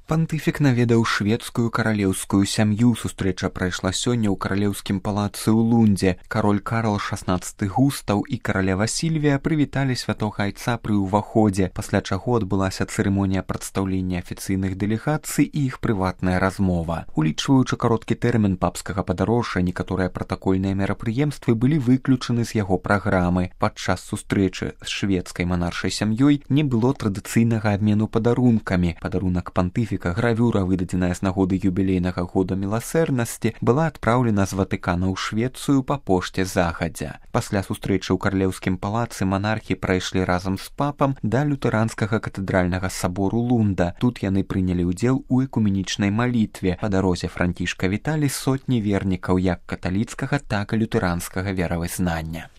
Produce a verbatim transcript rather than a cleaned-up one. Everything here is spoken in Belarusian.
Пантыфік наведаў шведскую каралеўскую сям'ю. Сустрэча прайшла сёння ў каралеўскім палацы ў Лундзе. Кароль Карл шаснаццаты Густаў і каралева Сільвія прывіталі святога айца пры ўваходзе, пасля чаго адбылася цырымонія прадстаўлення афіцыйных дэлегацый і іх прыватная размова. Улічваючы кароткі тэрмін папскага падарожжа, некаторыя пратакольныя мерапрыемствы былі выключаны з яго праграмы. Падчас сустрэчы з шведскай манаршай сям'ёй не было традыцыйнага абмену падарункамі. Падарунак пантыфіка, гравюра, выдадзеная з нагоды юбілейнага года міласэрнасці, была адпраўлена з Ватыкана ў Швецыю па пошце загадзя. Пасля сустрэчы ў карлеўскім палацы манархі прайшлі разам з папам да лютэранскага катэдральнага сабору Лунда. Тут яны прынялі ўдзел у экуменічнай малітве. Па дарозе Францішка віталі сотні вернікаў як каталіцкага, так і лютэранскага веравызнання.